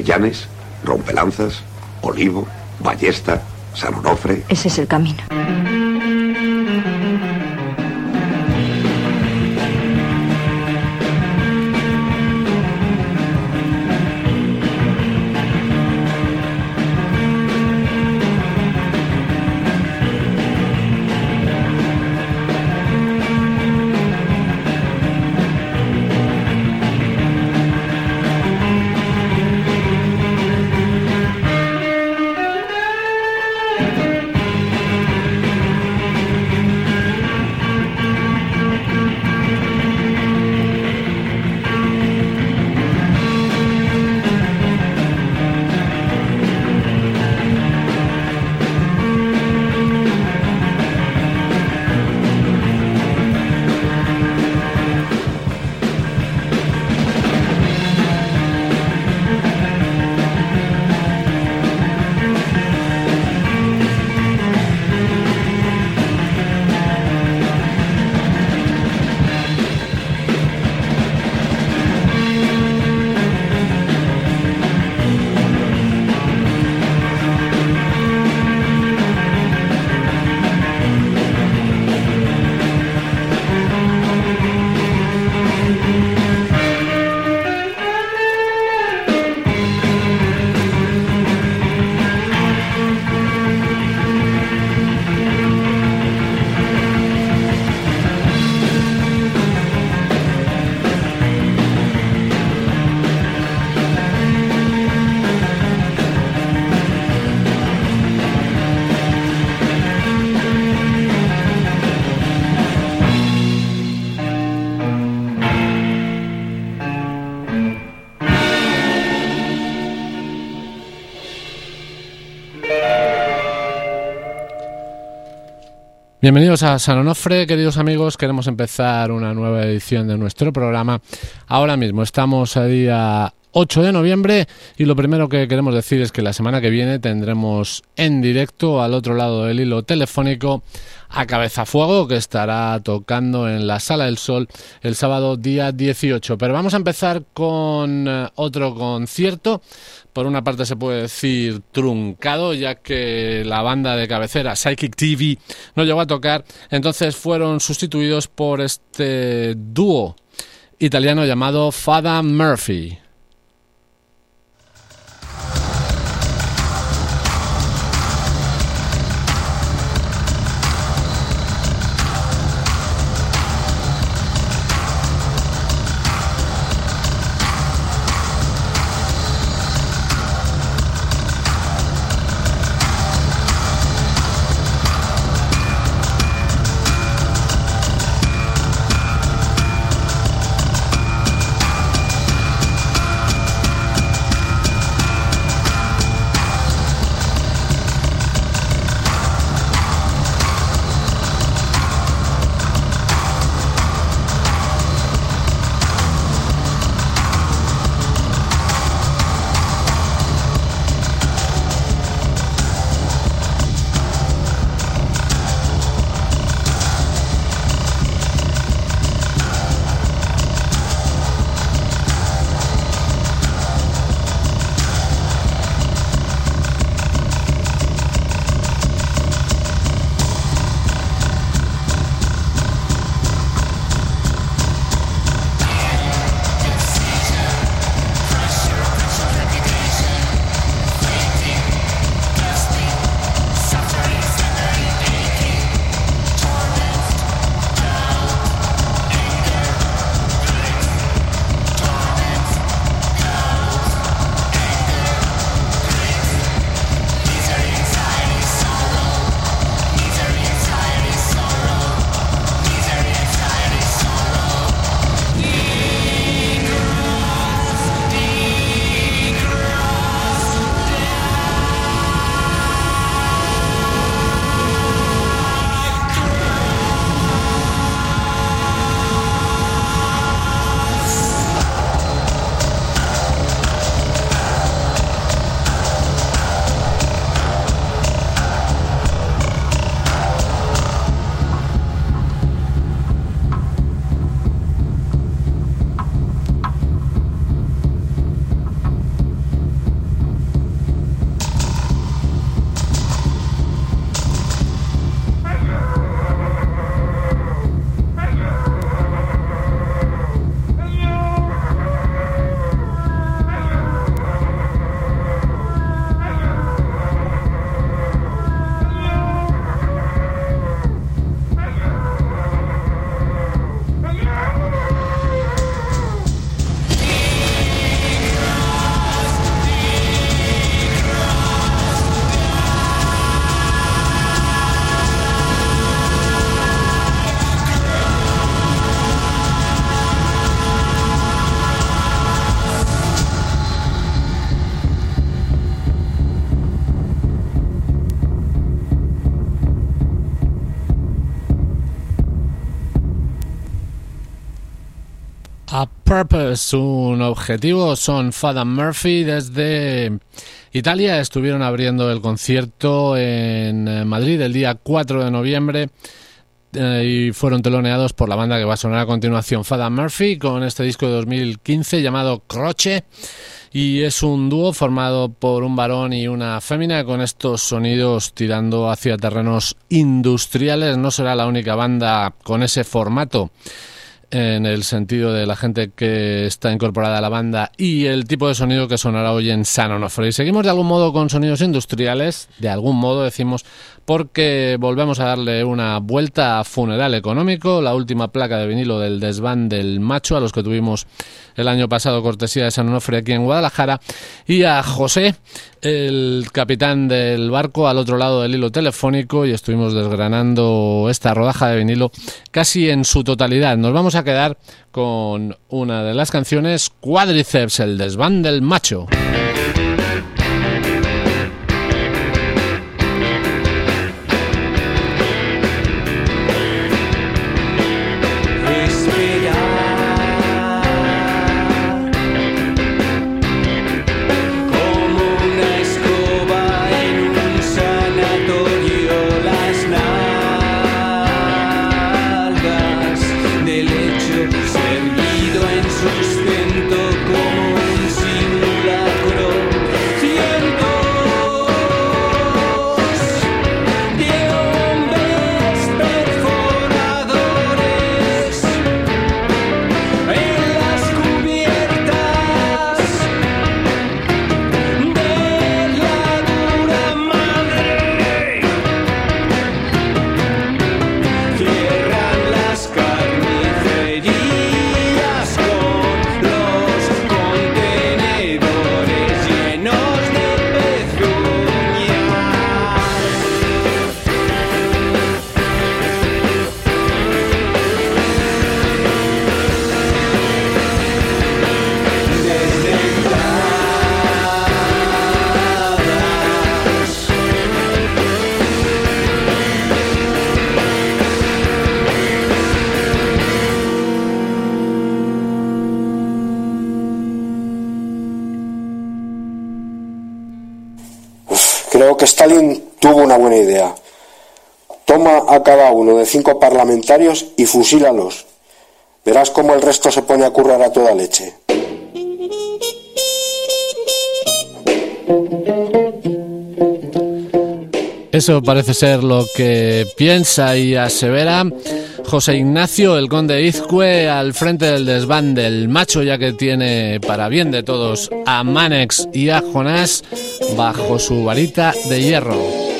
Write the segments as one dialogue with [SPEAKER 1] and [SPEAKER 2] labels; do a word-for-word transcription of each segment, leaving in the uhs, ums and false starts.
[SPEAKER 1] Avellanes, Rompelanzas, Olivo, Ballesta, San Onofre.
[SPEAKER 2] Ese es el camino.
[SPEAKER 3] Bienvenidos a San Onofre, queridos amigos. Queremos empezar una nueva edición de nuestro programa. Ahora mismo estamos a día ocho de noviembre y lo primero que queremos decir es que la semana que viene tendremos en directo al otro lado del hilo telefónico a Cabezafuego, que estará tocando en la Sala del Sol el sábado día dieciocho. Pero vamos a empezar con otro concierto. Por una parte se puede decir truncado, ya que la banda de cabecera Psychic T V no llegó a tocar, entonces fueron sustituidos por este dúo italiano llamado Fada Murphy. Purpose, un objetivo, son Fada Murphy desde Italia. Estuvieron abriendo el concierto en Madrid el día cuatro de noviembre eh, y fueron teloneados por la banda que va a sonar a continuación, Fada Murphy, con este disco de dos mil quince llamado Croce. Y es un dúo formado por un varón y una fémina con estos sonidos tirando hacia terrenos industriales. No será la única banda con ese formato en el sentido de la gente que está incorporada a la banda y el tipo de sonido que sonará hoy en San Onofre. Y seguimos de algún modo con sonidos industriales, de algún modo decimos, porque volvemos a darle una vuelta a Funeral Económico, la última placa de vinilo del desván del Macho, a los que tuvimos el año pasado cortesía de San Onofre aquí en Guadalajara, y a José, el capitán del barco, al otro lado del hilo telefónico, y estuvimos desgranando esta rodaja de vinilo casi en su totalidad. Nos vamos a quedar con una de las canciones, Cuádriceps, el desván del Macho.
[SPEAKER 2] Creo que Stalin tuvo una buena idea. Toma a cada uno de cinco parlamentarios y fusílalos. Verás cómo el resto se pone a currar a toda leche.
[SPEAKER 3] Eso parece ser lo que piensa y asevera José Ignacio, el conde de Izcue, al frente del desván del Macho, ya que tiene para bien de todos a Manex y a Jonás bajo su varita de hierro.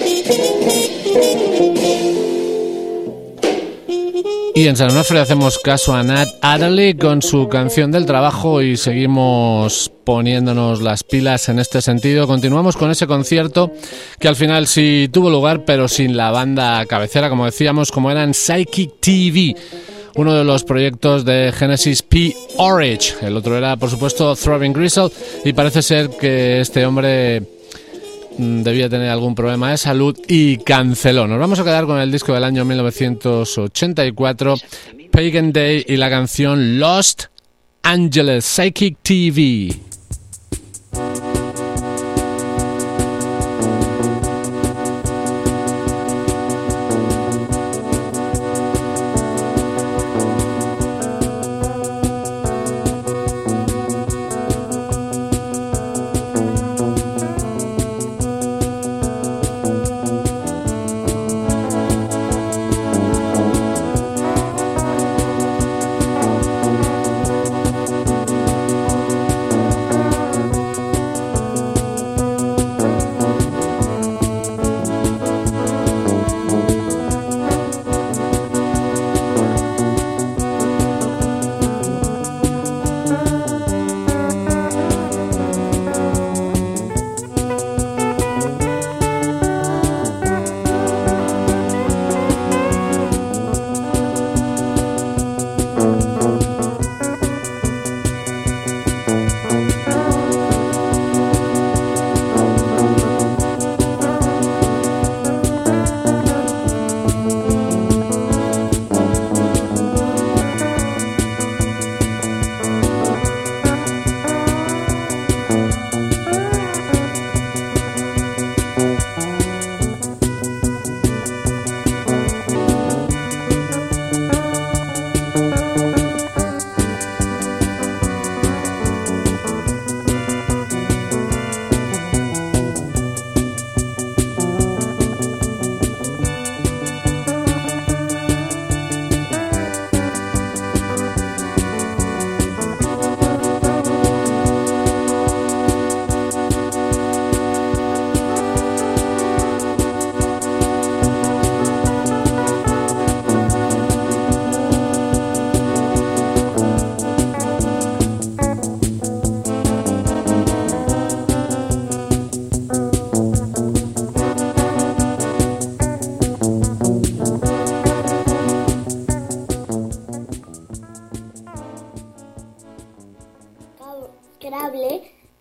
[SPEAKER 3] Y en San Onofre hacemos caso a Nat Adderley con su canción del trabajo y seguimos poniéndonos las pilas en este sentido. Continuamos con ese concierto que al final sí tuvo lugar, pero sin la banda cabecera, como decíamos, como eran Psychic T V, uno de los proyectos de Genesis P. Orridge. El otro era, por supuesto, Throbbing Gristle, y parece ser que este hombre debía tener algún problema de salud y canceló. Nos vamos a quedar con el disco del año mil novecientos ochenta y cuatro, Pagan Day, y la canción Lost Angeles, Psychic T V.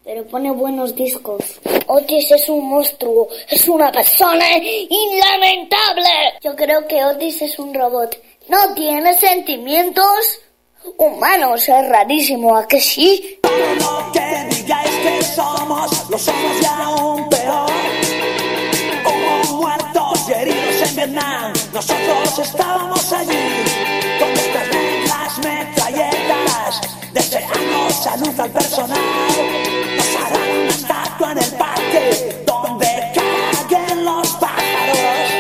[SPEAKER 4] pero pone buenos discos. Otis es un monstruo, es una persona inlamentable. Yo creo que Otis es un robot. No tiene sentimientos humanos, es rarísimo, ¿a que sí?
[SPEAKER 5] Lo que digáis que somos, lo somos ya aún peor. Hubo muertos y heridos en Vietnam, nosotros estábamos allí, con nuestras reglas metralletas, deseando salud al personal. Nos harán una estatua en el parque, donde caguen los pájaros.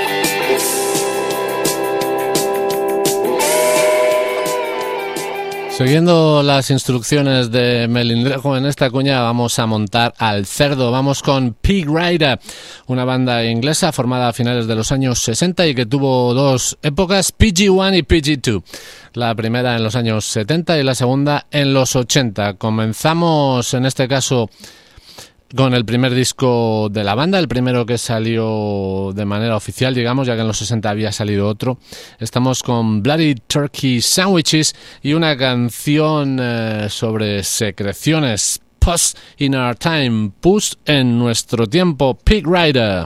[SPEAKER 3] Siguiendo las instrucciones de Melindrejo en esta cuña, vamos a montar al cerdo. Vamos con Pig Rider, una banda inglesa formada a finales de los años sesenta y que tuvo dos épocas, P G uno y P G dos. La primera en los años setenta y la segunda en los ochenta. Comenzamos en este caso con el primer disco de la banda, el primero que salió de manera oficial, digamos, ya que en los sesenta había salido otro. Estamos con Bloody Turkey Sandwiches y una canción eh, sobre secreciones, Pus in Our Time, Pus en nuestro tiempo, Pig Rider.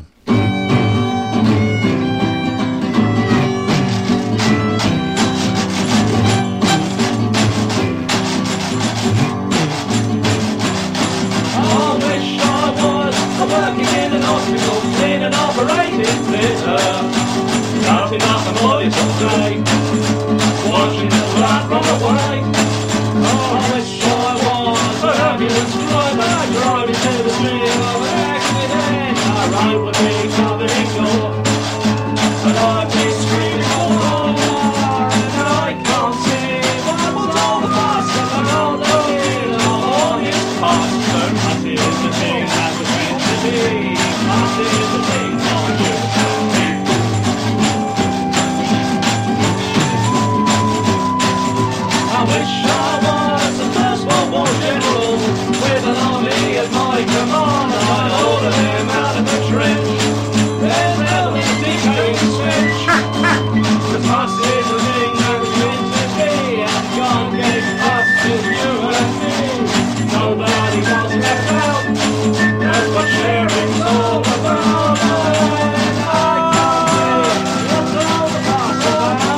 [SPEAKER 6] Counting up the money someday, watching the blood run away. Oh, I wish I was an ambulance driver, driving to the scene of an accident. I rode with me covered in gore, and I've been screaming all over, and I can't see what was all the fuss, and I don't know it all on his part. So much is the thing that was meant to be, much is the thing on you. I wish I was the first World War general, with an army at my command. I'd order them out of the trench, there's never a decaying switch. The fuss is a thing that was meant to be, and God gave us to you and me. Nobody was left out, that's what sharing's all about. And I can't see what's all the fuss about.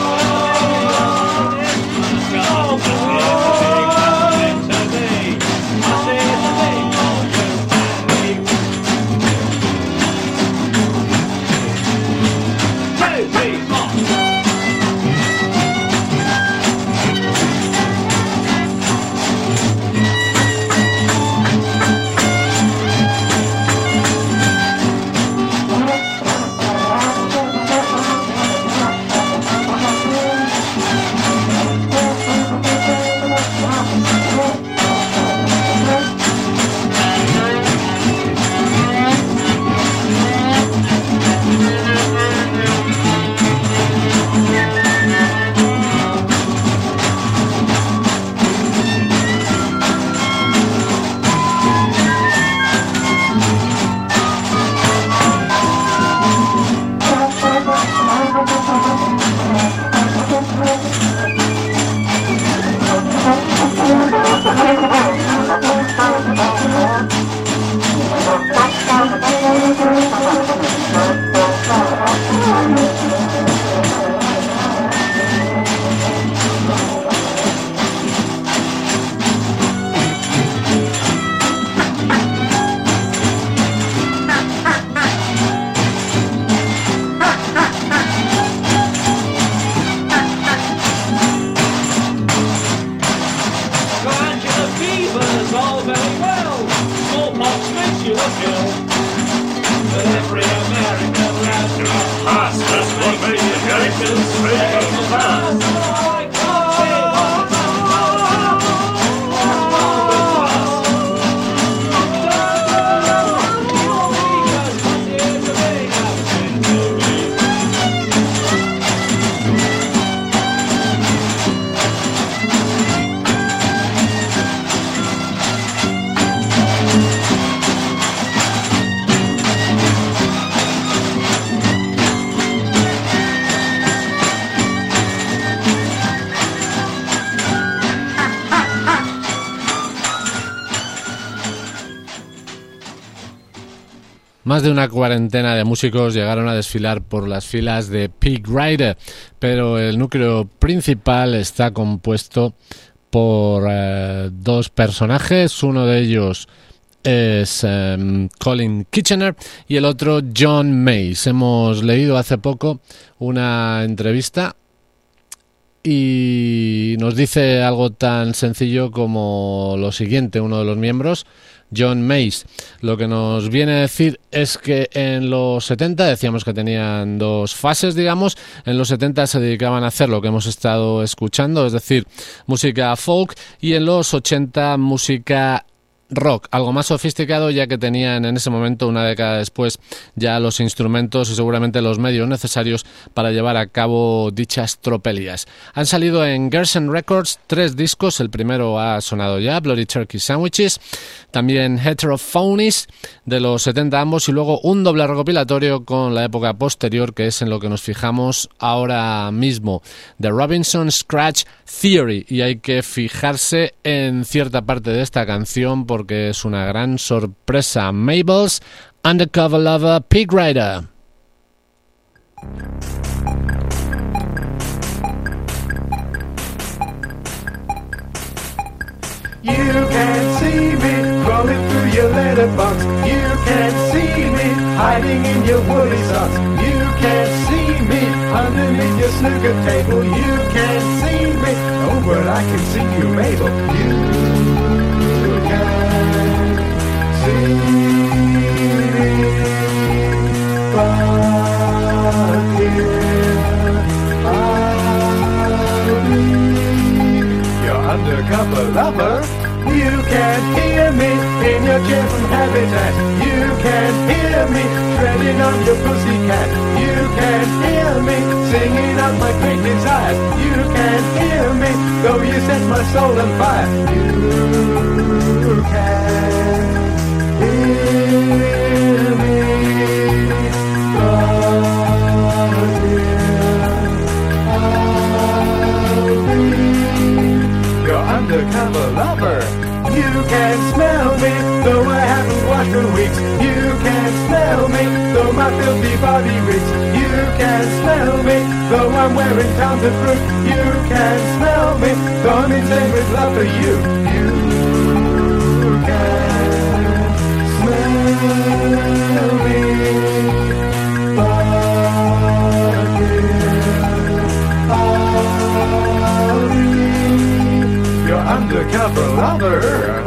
[SPEAKER 3] Más de una cuarentena de músicos llegaron a desfilar por las filas de Pig Rider, pero el núcleo principal está compuesto por eh, dos personajes, uno de ellos es um, Colin Kitchener y el otro John Mace. Hemos leído hace poco una entrevista y nos dice algo tan sencillo como lo siguiente, uno de los miembros, John Mace. Lo que nos viene a decir es que en los setenta, decíamos que tenían dos fases, digamos, en los setenta se dedicaban a hacer lo que hemos estado escuchando, es decir, música folk, y en los ochenta música rock, algo más sofisticado, ya que tenían en ese momento, una década después, ya los instrumentos y seguramente los medios necesarios para llevar a cabo dichas tropelías. Han salido en Gerson Records tres discos, el primero ha sonado ya, Bloody Turkey Sandwiches, también Heterophonies de los setenta ambos, y luego un doble recopilatorio con la época posterior, que es en lo que nos fijamos ahora mismo, The Robinson Scratch Theory, y hay que fijarse en cierta parte de esta canción porque es una gran sorpresa. Mabel's Undercover Lover, Pig Rider.
[SPEAKER 7] You can see me crawling through your letterbox. You can see me hiding in your woolly socks. You can see me underneath your snooker table. You can see me, oh, but I can see you, Mabel. You can see me, but here I'll be your undercover lover. You can hear me in your chair from Habitat. You can hear me treading on your pussycat. You can hear me singing out my great desires. You can hear me though you set my soul on fire. You can hear me, but here I'll be your undercover lover. You can smell me, though I haven't washed for weeks. You can smell me, though my filthy body reeks. You can smell me, though I'm wearing tons of fruit. You can smell me, though I'm insane with love for you. You can smell me, but here I'll be your undercover lover.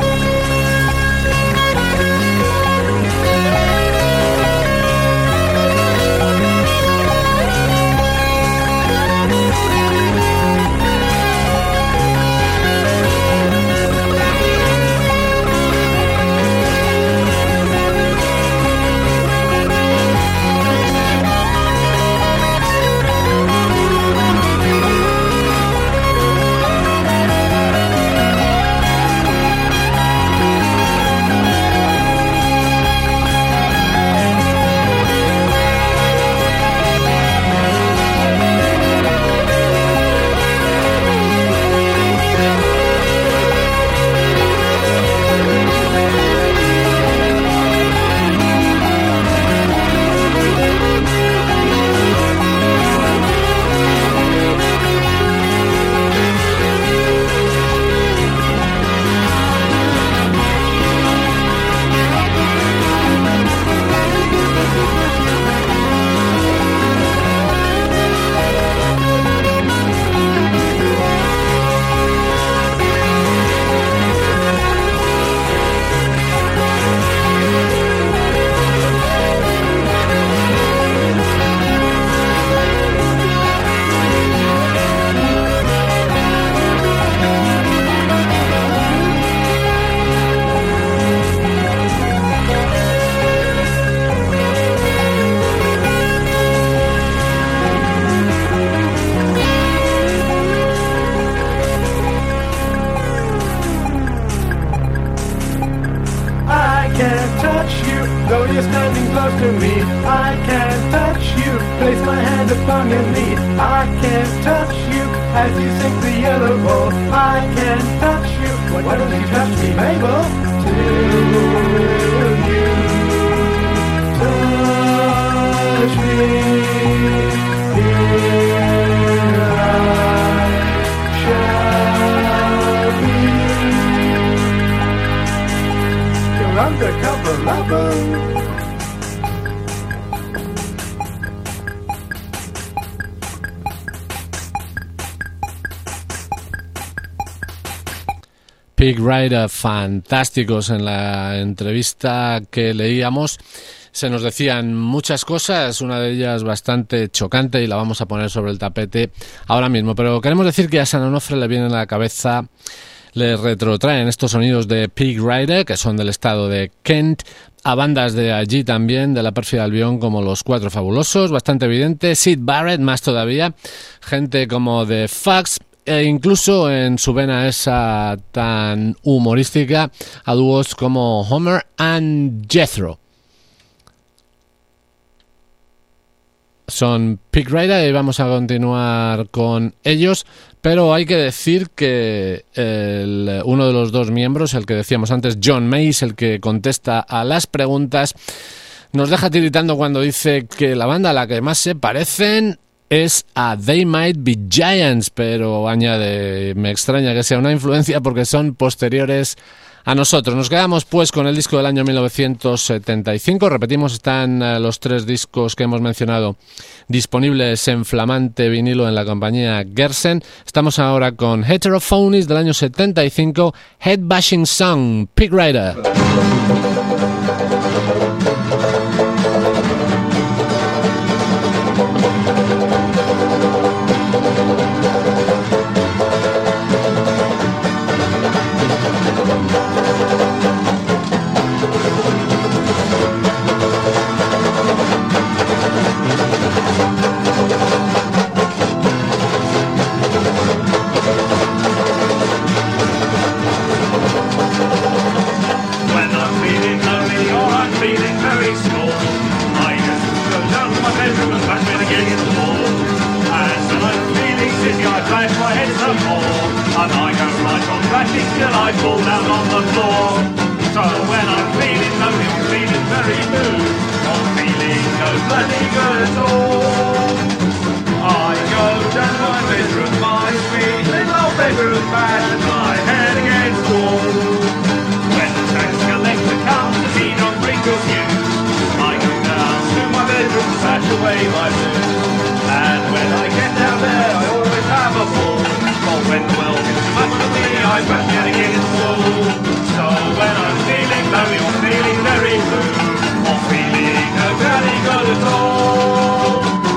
[SPEAKER 7] Till you undercover lover.
[SPEAKER 3] Pig Rider, fantásticos. En la entrevista que leíamos se nos decían muchas cosas, una de ellas bastante chocante y la vamos a poner sobre el tapete ahora mismo, pero queremos decir que a San Onofre le viene a la cabeza, le retrotraen estos sonidos de Pig Rider, que son del estado de Kent, a bandas de allí también, de la pérfida Albión, como Los Cuatro Fabulosos, bastante evidente, Syd Barrett, más todavía, gente como The Fugs, e incluso en su vena esa tan humorística a dúos como Homer and Jethro. Son Pig Rider y vamos a continuar con ellos, pero hay que decir que el, uno de los dos miembros, el que decíamos antes, John Mace, el que contesta a las preguntas, nos deja tiritando cuando dice que la banda a la que más se parecen es a They Might Be Giants, pero añade, me extraña que sea una influencia porque son posteriores a nosotros. Nos quedamos pues con el disco del año mil novecientos setenta y cinco, repetimos, están uh, los tres discos que hemos mencionado disponibles en flamante vinilo en la compañía Gersen. Estamos ahora con Heterophonies del año setenta y cinco, Head Bashing Song, Pig Rider.
[SPEAKER 6] Till I fall down on the floor. So when I'm feeling lonely or feeling very blue, or feeling no bloody good at all, I go down to my bedroom, my sweet little bedroom, bash my head against the wall. When the tax collector comes to see on Wrinkle's news, I go down to my bedroom, sash away my blues. And when I get down there, I always have a ball. But when the world gets too much for me, I bash my head against the wall. So when I'm feeling lonely or feeling very blue, or feeling no very good at all,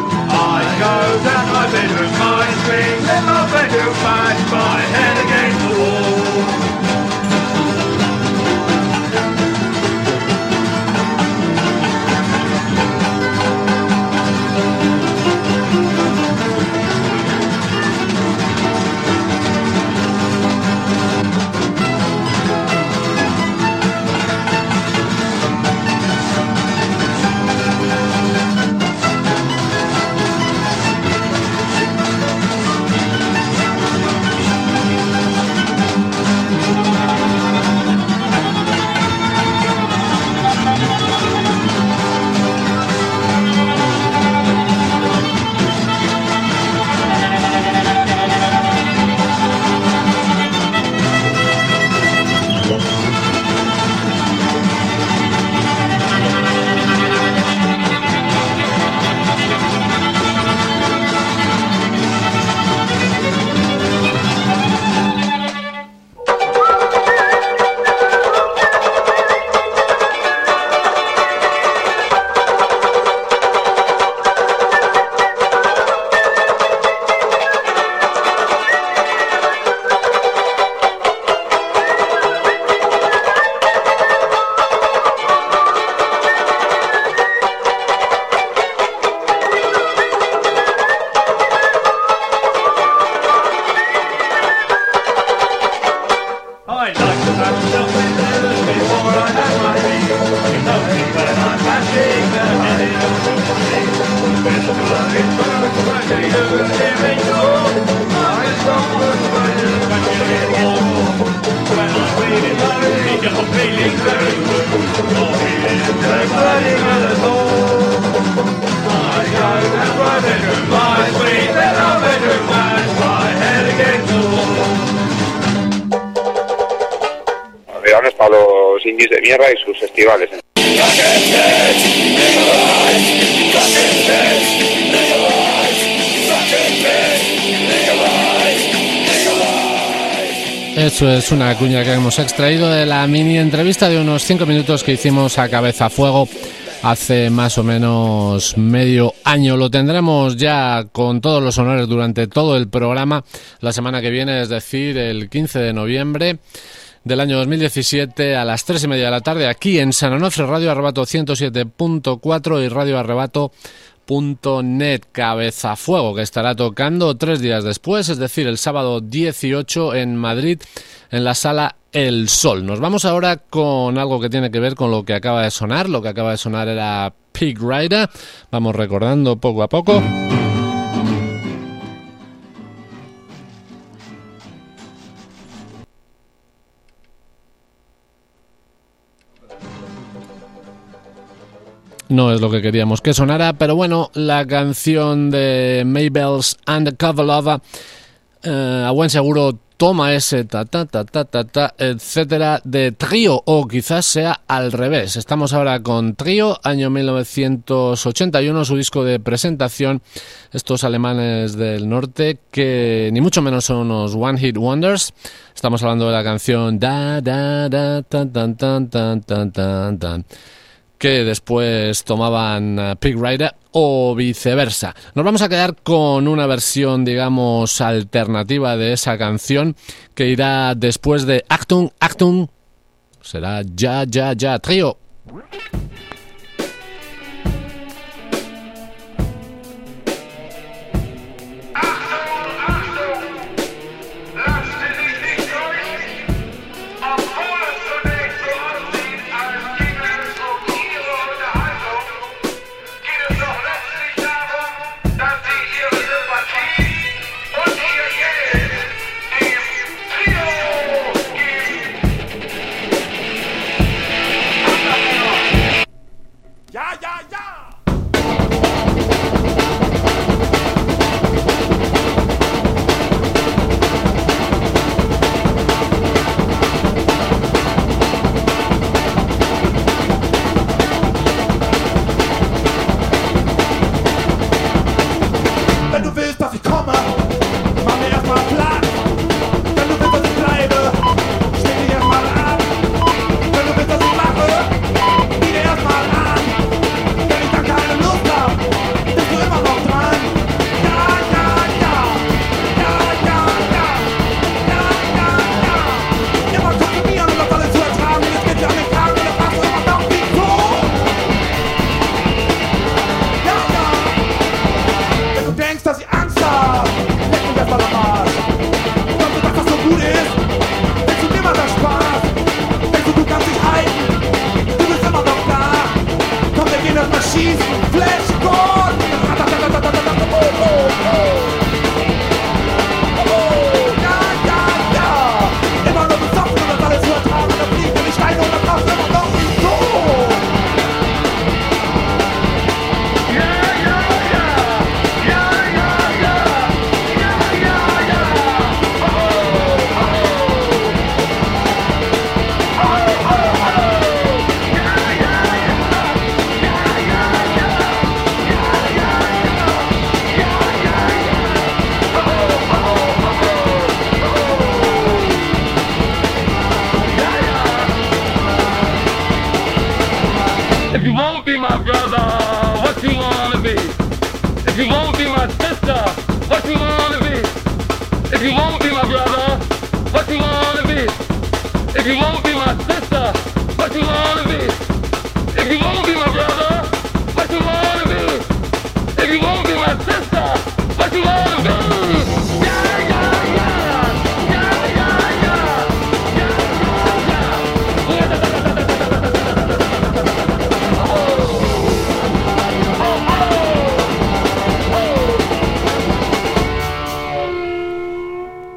[SPEAKER 6] I go down to my bedroom, my sweet little bedroom, bash my head against the wall.
[SPEAKER 8] Para los esos indies de mierda y sus festivales.
[SPEAKER 3] Eso es una cuña que hemos extraído de la mini entrevista de unos cinco minutos que hicimos a Cabeza a Fuego hace más o menos medio año. Lo tendremos ya con todos los honores durante todo el programa la semana que viene, es decir, el quince de noviembre del año dos mil diecisiete a las tres y media de la tarde aquí en San Onofre, Radio Arrebato ciento siete punto cuatro y Radio Arrebato punto net. Cabeza a Fuego, que estará tocando tres días después, es decir, el sábado dieciocho en Madrid, en la sala El Sol. Nos vamos ahora con algo que tiene que ver con lo que acaba de sonar. Lo que acaba de sonar era Pig Rider. Vamos recordando poco a poco. No es lo que queríamos que sonara, pero bueno, la canción de Mabel's Undercover Lover, eh, a buen seguro toma ese ta ta ta ta ta ta, etcétera, de Trío, o quizás sea al revés. Estamos ahora con Trío, año mil novecientos ochenta y uno, su disco de presentación, estos alemanes del norte que ni mucho menos son unos One Hit Wonders. Estamos hablando de la canción da da da tan tan tan tan tan tan tan, que después tomaban uh, Pig Rider o viceversa. Nos vamos a quedar con una versión, digamos, alternativa de esa canción que irá después de Achtung, Achtung. Será Ya, Ya, Ya, Trío.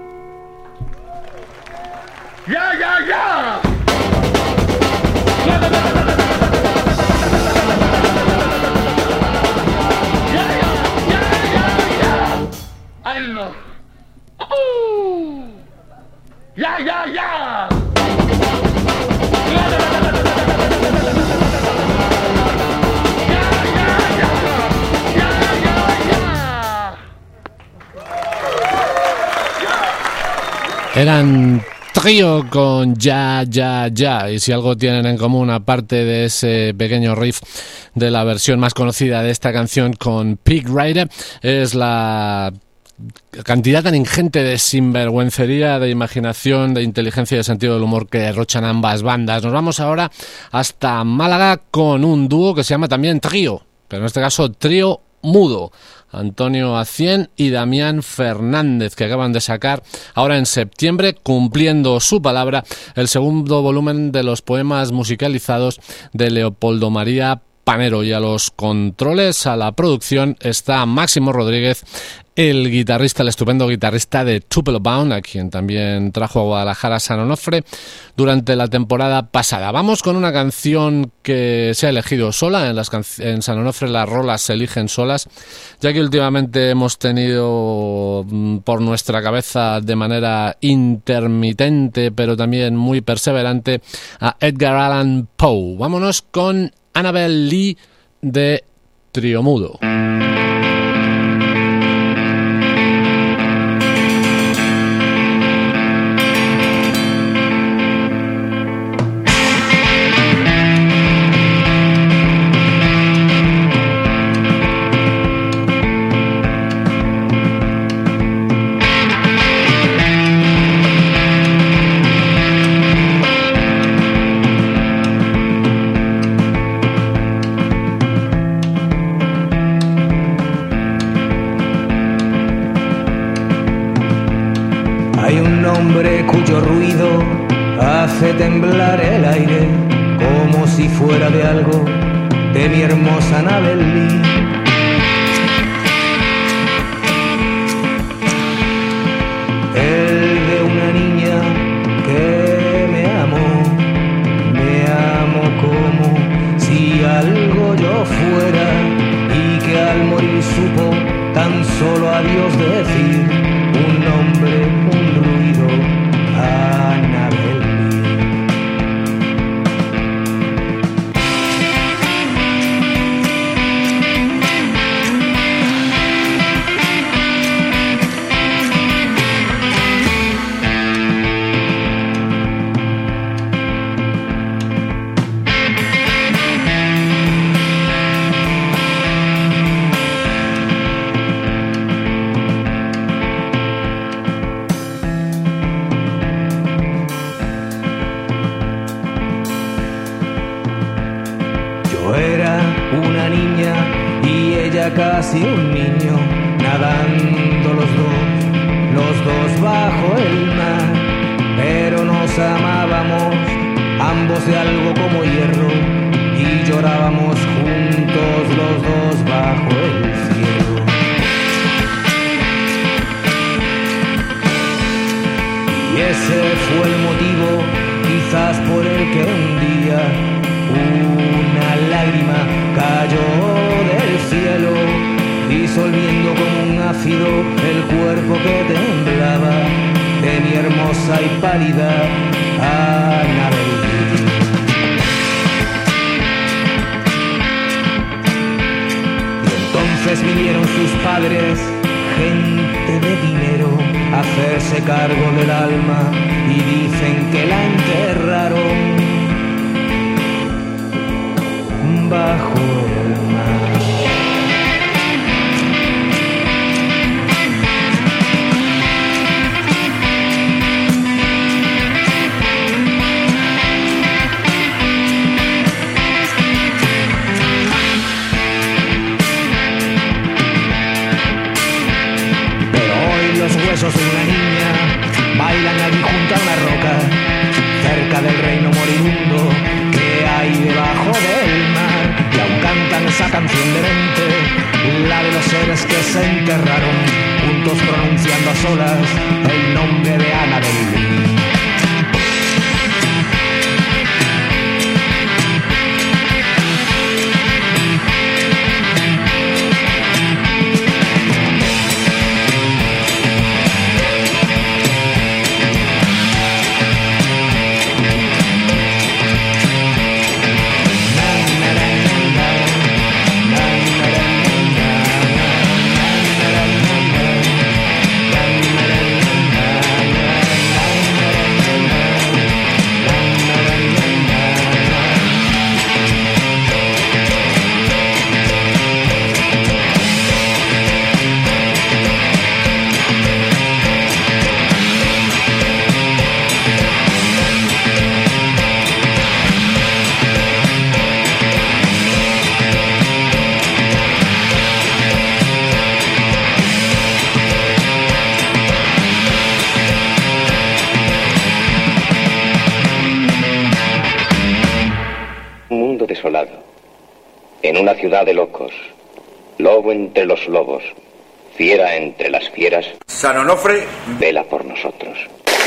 [SPEAKER 6] Yeah, yeah, yeah!
[SPEAKER 3] Eran trío con Ya, Ya, Ya, y si algo tienen en común, aparte de ese pequeño riff de la versión más conocida de esta canción con Pig Rider, es la cantidad tan ingente de sinvergüencería, de imaginación, de inteligencia y de sentido del humor que derrochan ambas bandas. Nos vamos ahora hasta Málaga con un dúo que se llama también Trío, pero en este caso Trío Mudo. Antonio Acien y Damián Fernández, que acaban de sacar ahora en septiembre, cumpliendo su palabra, el segundo volumen de los poemas musicalizados de Leopoldo María Panero. Y a los controles, a la producción, está Máximo Rodríguez, el guitarrista, el estupendo guitarrista de Tupelo Bound, a quien también trajo a Guadalajara San Onofre durante la temporada pasada. Vamos con una canción que se ha elegido sola. En, las en San Onofre las rolas se eligen solas, ya que últimamente hemos tenido por nuestra cabeza de manera intermitente, pero también muy perseverante, a Edgar Allan Poe. Vámonos con Annabel Lee de Trío Mudo.
[SPEAKER 9] Cuyo ruido hace temblar el aire como si fuera de algo de mi hermosa Annabel Lee. El de una niña que me amó, me amó como si algo yo fuera, y que al morir supo tan solo a Dios decir un nombre, un ruido, Annabel Lee. Casi un niño, nadando los dos, los dos bajo el mar, pero nos amábamos, ambos de algo como hierro, y llorábamos juntos los dos bajo el cielo. Y ese fue el motivo, quizás por el que un día una lágrima cayó del cielo, disolviendo como un ácido el cuerpo que temblaba de mi hermosa y pálida Annabel Lee. Y entonces vinieron sus padres, gente de dinero, a hacerse cargo del alma, y dicen que la enterraron bajo el mar. Pero hoy los huesos de una niña bailan allí junto a una roca, cerca del reino moribundo que hay debajo del mar, y aún cantan esa canción de mente, la de los seres que se enterraron, juntos pronunciando a solas el nombre de Annabel Lee.
[SPEAKER 10] desolado, en una ciudad de locos, lobo entre los lobos, fiera entre las fieras,
[SPEAKER 11] San Onofre
[SPEAKER 10] vela por nosotros.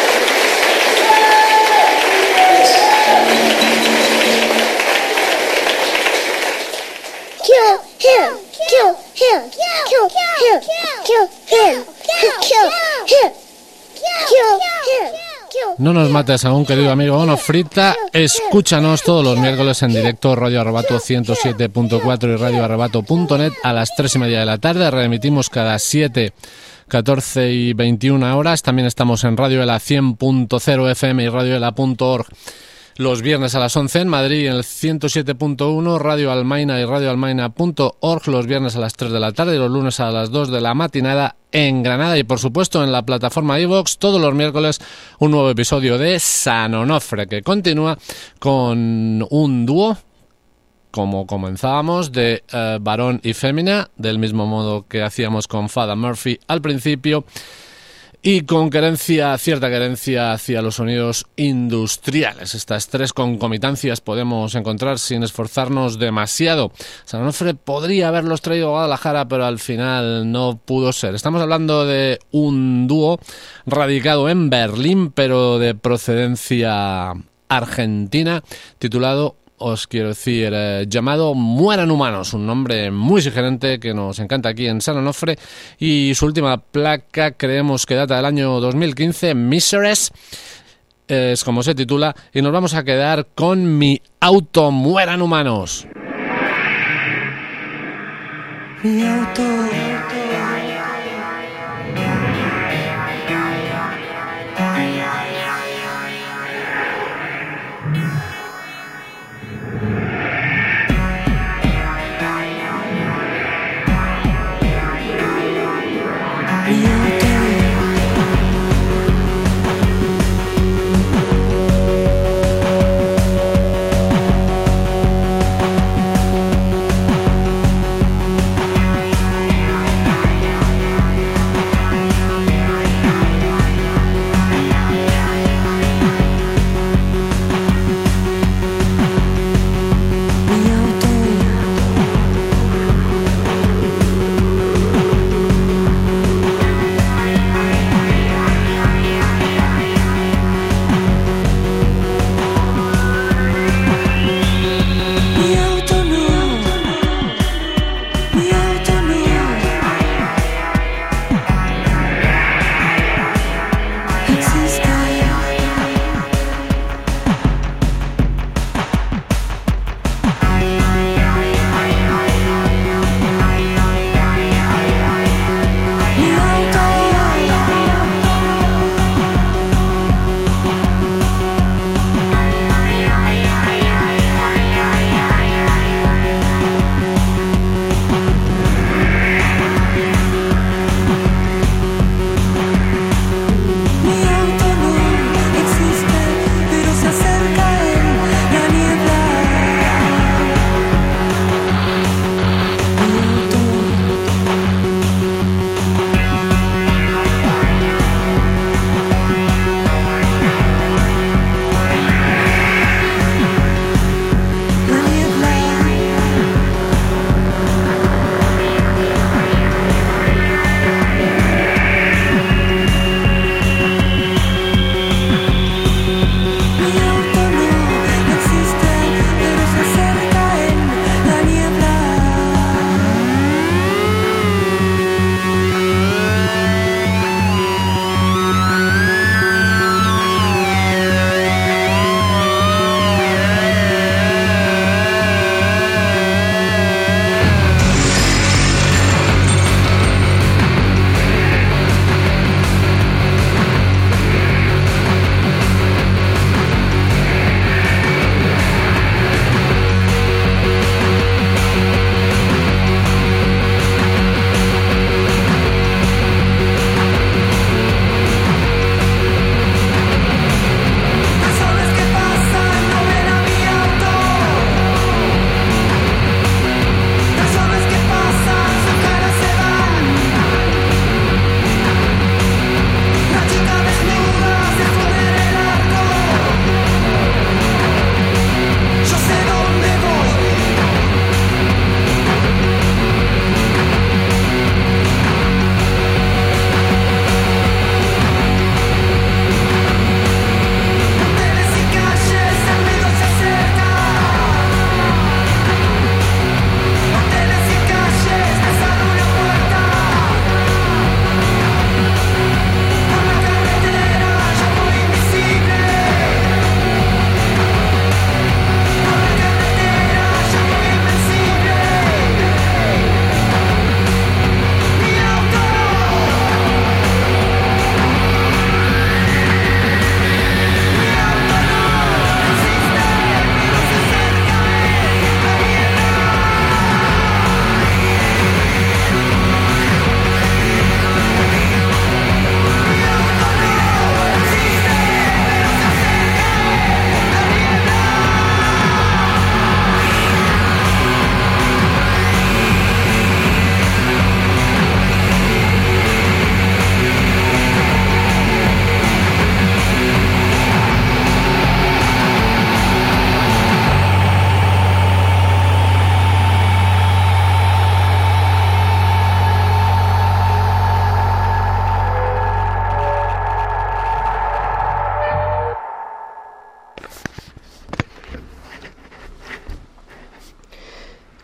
[SPEAKER 4] Kill him! Kill him! Kill him! Kill him! Kill him! Kill him!
[SPEAKER 3] No nos mates aún, querido amigo Onofrita. Escúchanos todos los miércoles en directo, Radio Arrebato ciento siete punto cuatro y radio arrebato punto net a las tres y media de la tarde. Reemitimos cada siete, catorce y veintiuna horas. También estamos en Radio Ela cien punto cero F M y radio ela punto org los viernes a las once en Madrid, en el ciento siete punto uno, Radio Almaina y radio almaina punto org los viernes a las tres de la tarde y los lunes a las dos de la matinada en Granada, y por supuesto en la plataforma iVoox todos los miércoles un nuevo episodio de San Onofre, que continúa con un dúo, como comenzábamos, de eh, varón y fémina, del mismo modo que hacíamos con Fada Murphy al principio, y con querencia, cierta querencia hacia los sonidos industriales. Estas tres concomitancias podemos encontrar sin esforzarnos demasiado. San Onofre podría haberlos traído a Guadalajara, pero al final no pudo ser. Estamos hablando de un dúo radicado en Berlín, pero de procedencia argentina, titulado, os quiero decir, eh, llamado Mueran Humanos, un nombre muy sugerente que nos encanta aquí en San Onofre, y su última placa creemos que data del año dos mil quince, Miseries, es como se titula, y nos vamos a quedar con Mi Auto. Mueran Humanos.
[SPEAKER 5] Mi auto.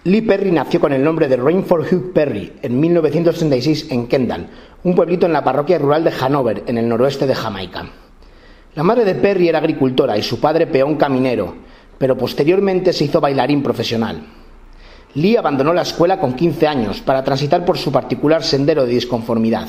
[SPEAKER 11] Lee Perry nació con el nombre de Rainford Hugh Perry en mil novecientos treinta y seis en Kendall, un pueblito en la parroquia rural de Hanover, en el noroeste de Jamaica. La madre de Perry era agricultora y su padre peón caminero, pero posteriormente se hizo bailarín profesional. Lee abandonó la escuela con quince años para transitar por su particular sendero de disconformidad.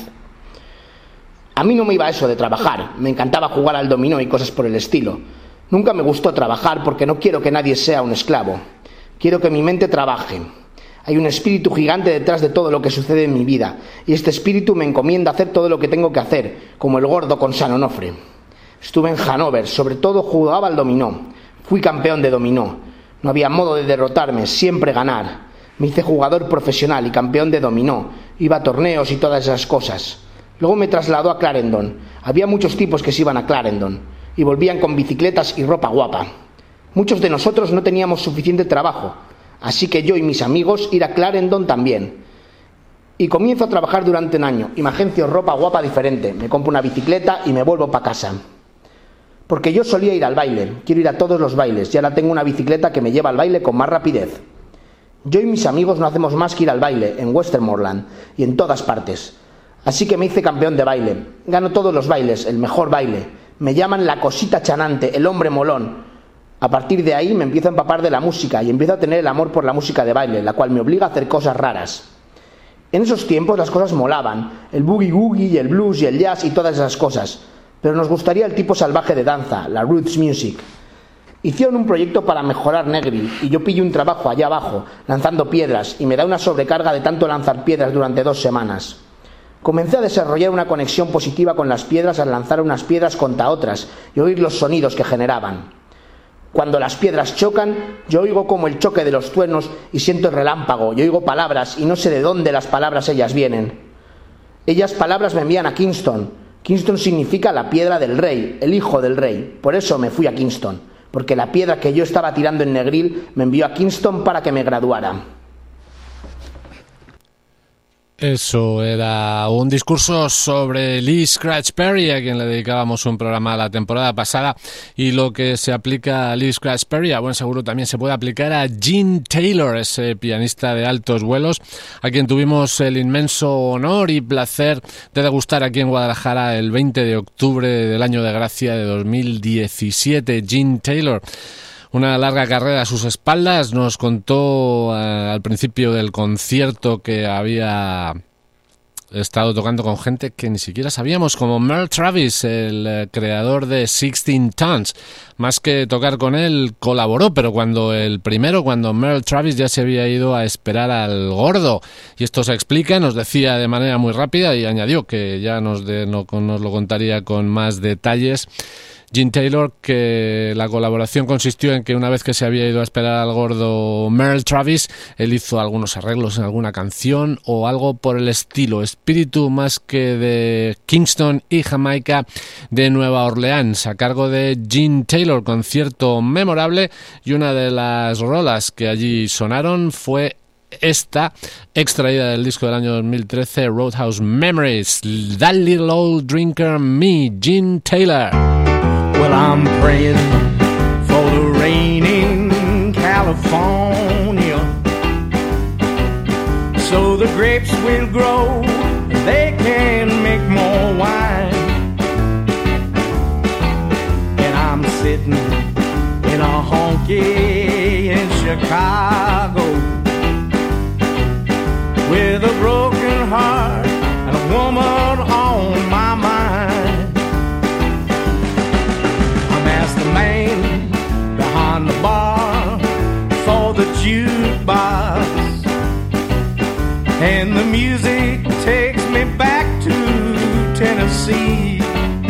[SPEAKER 11] A mí no me iba eso de trabajar, me encantaba jugar al dominó y cosas por el estilo. Nunca me gustó trabajar porque no quiero que nadie sea un esclavo. Quiero que mi mente trabaje. Hay un espíritu gigante detrás de todo lo que sucede en mi vida, y este espíritu me encomienda hacer todo lo que tengo que hacer, como el gordo con San Onofre. Estuve en Hanover, sobre todo jugaba al dominó. Fui campeón de dominó. No había modo de derrotarme, siempre ganar. Me hice jugador profesional y campeón de dominó. Iba a torneos y todas esas cosas. Luego me trasladó a Clarendon. Había muchos tipos que se iban a Clarendon y volvían con bicicletas y ropa guapa. Muchos de nosotros no teníamos suficiente trabajo, así que yo y mis amigos ir a Clarendon también. Y comienzo a trabajar durante un año y me agencio ropa guapa diferente. Me compro una bicicleta y me vuelvo para casa. Porque yo solía ir al baile, quiero ir a todos los bailes y ahora tengo una bicicleta que me lleva al baile con más rapidez. Yo y mis amigos no hacemos más que ir al baile en Westmoreland y en todas partes. Así que me hice campeón de baile. Gano todos los bailes, el mejor baile. Me llaman la cosita chanante, el hombre molón. A partir de ahí me empiezo a empapar de la música y empiezo a tener el amor por la música de baile, la cual me obliga a hacer cosas raras. En esos tiempos las cosas molaban, el boogie woogie y el blues y el jazz y todas esas cosas, pero nos gustaría el tipo salvaje de danza, la roots music. Hicieron un proyecto para mejorar Negril y yo pillo un trabajo allá abajo, lanzando piedras, y me da una sobrecarga de tanto lanzar piedras durante dos semanas. Comencé a desarrollar una conexión positiva con las piedras al lanzar unas piedras contra otras y oír los sonidos que generaban. Cuando las piedras chocan, yo oigo como el choque de los truenos y siento el relámpago, y oigo palabras y no sé de dónde las palabras ellas vienen. Ellas palabras me envían a Kingston. Kingston significa la piedra del rey, el hijo del rey. Por eso me fui a Kingston, porque la piedra que yo estaba tirando en Negril me envió a Kingston para que me graduara.
[SPEAKER 3] Eso era un discurso sobre Lee Scratch Perry, a quien le dedicábamos un programa la temporada pasada, y lo que se aplica a Lee Scratch Perry, a buen seguro también se puede aplicar a Gene Taylor, ese pianista de altos vuelos, a quien tuvimos el inmenso honor y placer de degustar aquí en Guadalajara el veinte de octubre del año de gracia de dos mil diecisiete. Gene Taylor, una larga carrera a sus espaldas, nos contó eh, al principio del concierto que había estado tocando con gente que ni siquiera sabíamos, como Merle Travis, el eh, creador de sixteen Tons. Más que tocar con él, colaboró, pero cuando el primero, cuando Merle Travis ya se había ido a esperar al gordo. Y esto se explica, nos decía de manera muy rápida y añadió que ya nos, de, no, nos lo contaría con más detalles. Gene Taylor, que la colaboración consistió en que una vez que se había ido a esperar al gordo Merle Travis, él hizo algunos arreglos en alguna canción o algo por el estilo. Espíritu más que de Kingston y Jamaica de Nueva Orleans, a cargo de Gene Taylor, concierto memorable, y una de las rolas que allí sonaron fue esta, extraída del disco del año dos mil trece, Roadhouse Memories, That Little Old Drinker Me, Gene Taylor.
[SPEAKER 12] Well, I'm praying for the rain in California, so the grapes will grow and they can make more wine. And I'm sitting in a honky in Chicago with a broken heart and a woman on my mind. The man behind the bar for the jukebox, and the music takes me back to Tennessee.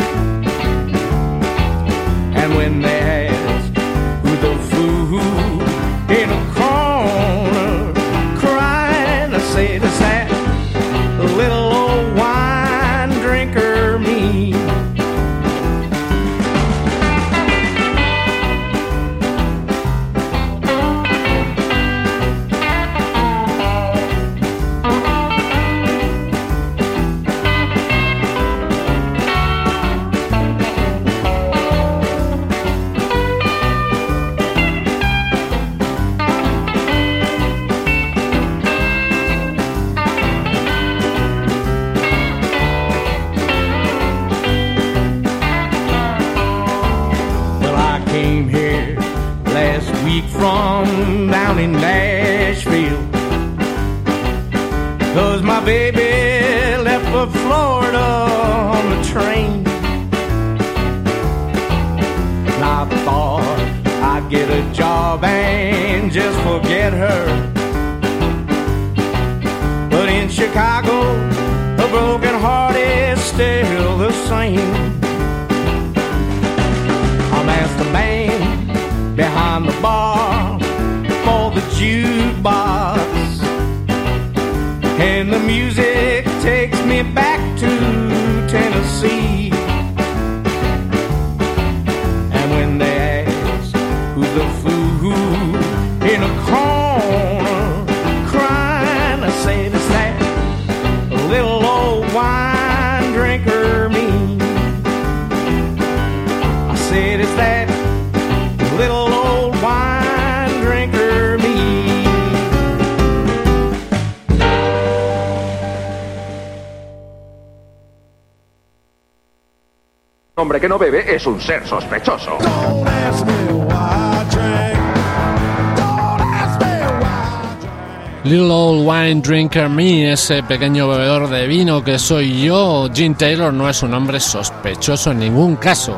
[SPEAKER 12] And when they ask who the fool in a corner crying, I say to that little old wine drinker me. Nashville. 'Cause my baby left for Florida on the train. And I thought I'd get a job and just forget her. But in Chicago, a broken heart is still the same. I'm as the man behind the bar for the jukebox, and the music takes me back to Tennessee. And when they ask who's the fool in a corner crying, I say it's that little old wine drinker me. I said it's that little old wine drinker me.
[SPEAKER 13] Un hombre que no bebe es un ser sospechoso.
[SPEAKER 3] Little Old Wine Drinker Me, ese pequeño bebedor de vino que soy yo. Gene Taylor no es un hombre sospechoso en ningún caso.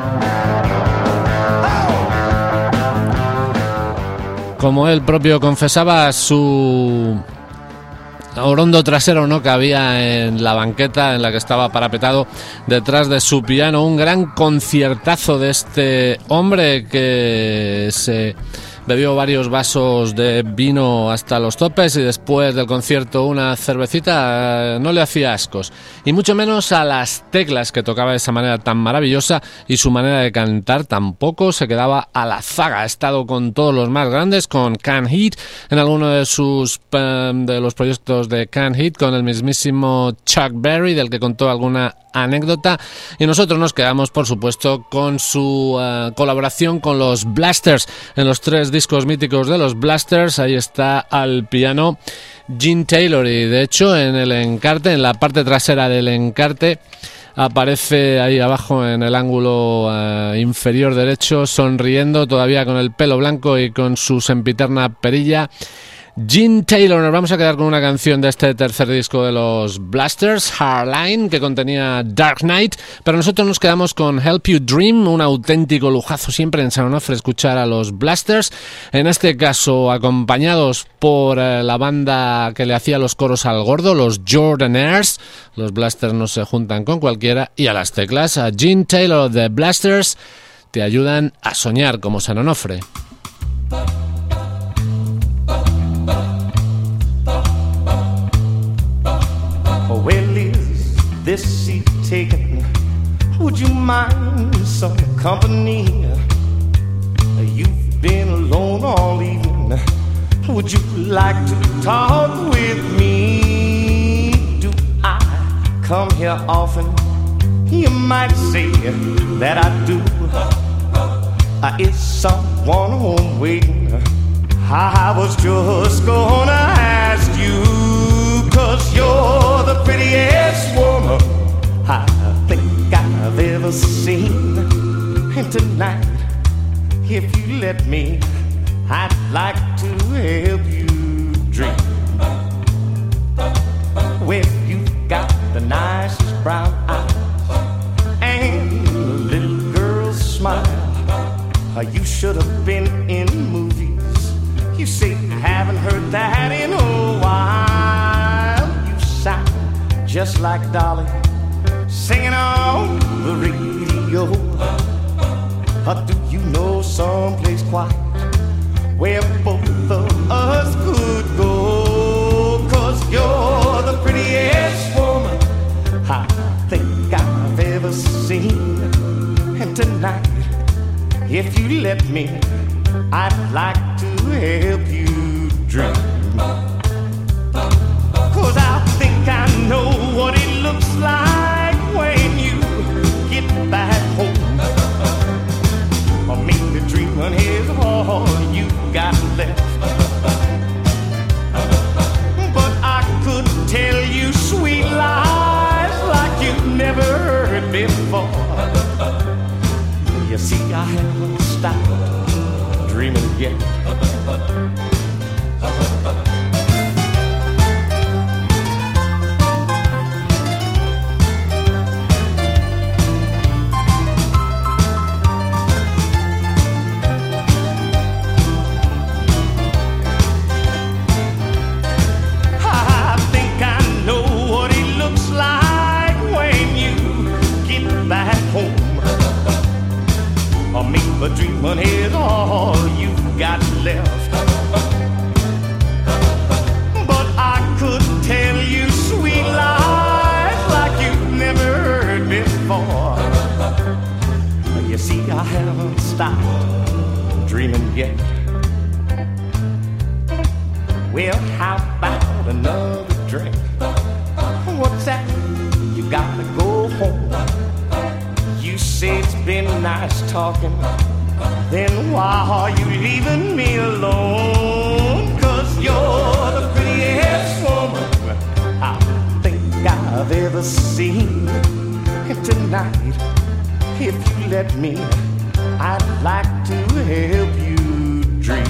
[SPEAKER 3] Como él propio confesaba, su orondo trasero no cabía en la banqueta en la que estaba parapetado detrás de su piano. Un gran conciertazo de este hombre que se bebió varios vasos de vino hasta los topes y después del concierto una cervecita. No le hacía ascos, y mucho menos a las teclas que tocaba de esa manera tan maravillosa, y su manera de cantar tampoco se quedaba a la zaga. Ha estado con todos los más grandes, con Canned Heat en alguno de sus um, de los proyectos de Canned Heat, con el mismísimo Chuck Berry, del que contó alguna anécdota, y nosotros nos quedamos por supuesto con su uh, colaboración con los Blasters en los tres discos míticos de los Blasters. Ahí está al piano Gene Taylor, y de hecho en el encarte, en la parte trasera del encarte, aparece ahí abajo en el ángulo uh, inferior derecho, sonriendo, todavía con el pelo blanco y con su sempiterna perilla, Gene Taylor. Nos vamos a quedar con una canción de este tercer disco de los Blasters, Hardline, que contenía Dark Knight, pero nosotros nos quedamos con Help You Dream, un auténtico lujazo siempre en San Onofre escuchar a los Blasters, en este caso acompañados por eh, la banda que le hacía los coros al gordo, los Jordanaires. Los Blasters no se juntan con cualquiera, y a las teclas, a Gene Taylor de Blasters, te ayudan a soñar como San Onofre.
[SPEAKER 12] Well, is this seat taken? Would you mind some company? You've been alone all evening. Would you like to talk with me? Do I come here often? You might say that I do. Uh, is someone home waiting? I was just gonna ask you, 'cause you're the prettiest woman I think I've ever seen. And tonight, if you let me, I'd like to help you dream. Well, you've got the nicest brown eyes and a little girl's smile. You should have been in movies. You say you haven't heard that in a while. You sound just like Dolly singing on the radio. Or do you know someplace quiet where both of us could go? 'Cause you're the prettiest woman I think I've ever seen. And tonight, if you let me, I'd like to help you dream. 'Cause I think I know what it looks like when you get back home. Or maybe dreaming is all you got left. But I could tell you sweet lies like you've never heard before. You see, I haven't stopped dreaming yet. loving is all you've got left. But I could tell you sweet lies like you've never heard before. You see, I haven't stopped dreaming yet. Well, how about another drink? What's that? You gotta go home. You say it's been nice talking. Then why are you leaving me alone? 'Cause you're the prettiest woman I think I've ever seen. And tonight, if you let me, I'd like to help you dream.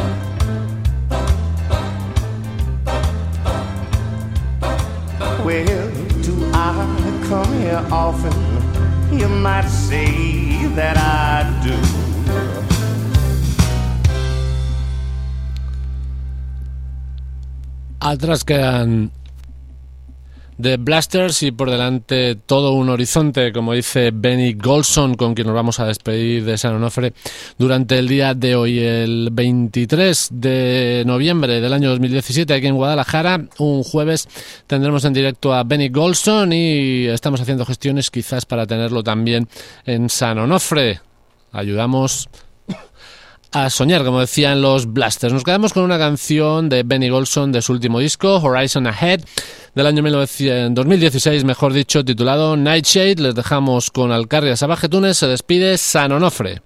[SPEAKER 12] Well, do I come here often? You might say that I do.
[SPEAKER 3] Atrás quedan The Blasters y por delante todo un horizonte, como dice Benny Golson, con quien nos vamos a despedir de San Onofre durante el día de hoy, el veintitrés de noviembre del año dos mil diecisiete, aquí en Guadalajara. Un jueves tendremos en directo a Benny Golson y estamos haciendo gestiones quizás para tenerlo también en San Onofre. Ayudamos a soñar, como decían los Blasters. Nos quedamos con una canción de Benny Golson de su último disco, Horizon Ahead, del año dos mil dieciséis, mejor dicho, titulado Nightshade. Les dejamos con Alcarria Sabaje Túnez. Se despide San Onofre.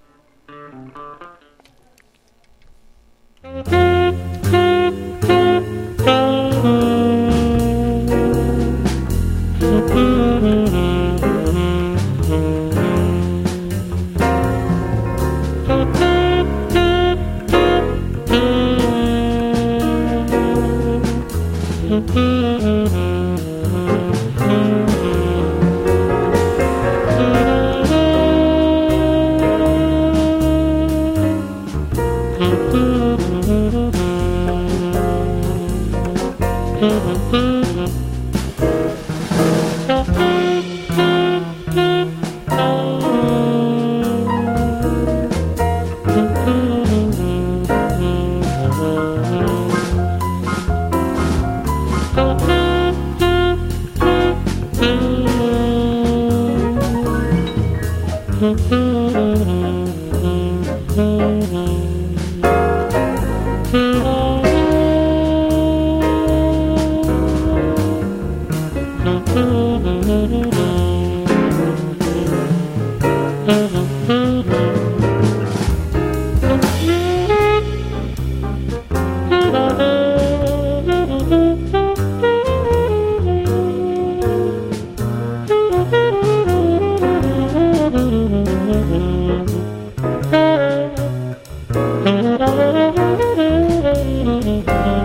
[SPEAKER 14] Thank you.